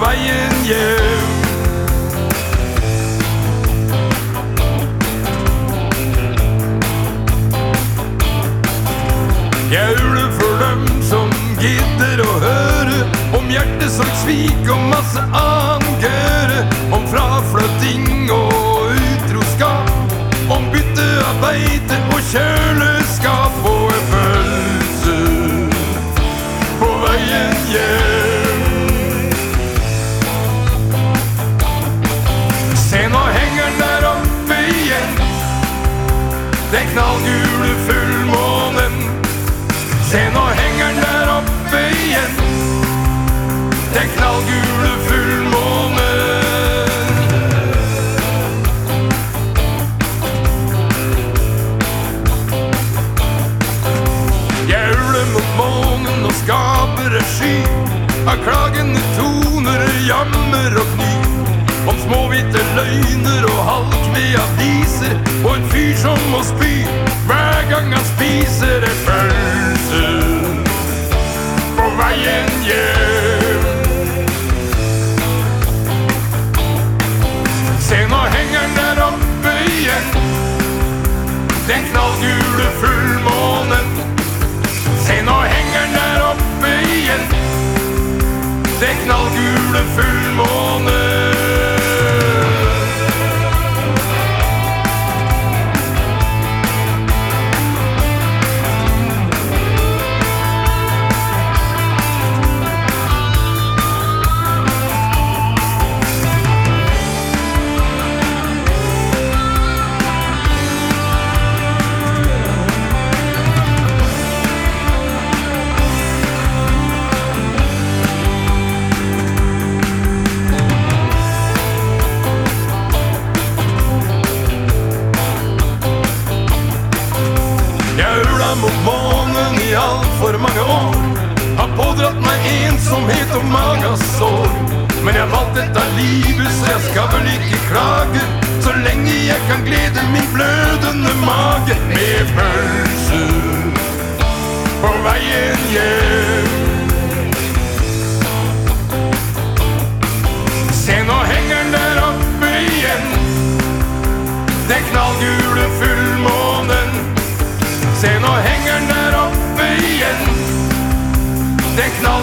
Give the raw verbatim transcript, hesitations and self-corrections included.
veien hjem. Jeg gjør det for dem som gidder å høre om hjertesorg, svik og masse annen gøre, om fraflytting og utroskap, om bytte av beite og kjøleskap, og en følelse på veien hjem. Se, nå henger den der oppe igjen, den knallgule fullmånen. Se, nå henger den der oppe igjen, den knallgule fullmånen. Jeg uler mot månen og skaper en sky av klagende toner, jammer og kny, om småhvite løgner og halvkve aviser, og en fyr som må spy hver gang han spiser en følelse på veien hjem. Se, nå henger den der oppe igjen, den knallgule fullmånen. Se, nå henger den der oppe igjen, den knallgule fullmånen. Mot månen i alt for mange år, har pådratt meg ensomhet og magasår. Men jeg valgte dette livet, så jeg skal vel ikke klage, så lenge jeg kan glede min blødende mage med følelser på veien hjem. Se, nå henger den der oppe igjen, den knallgule fullmånen. Se, nå henger den der oppe igjen, den knall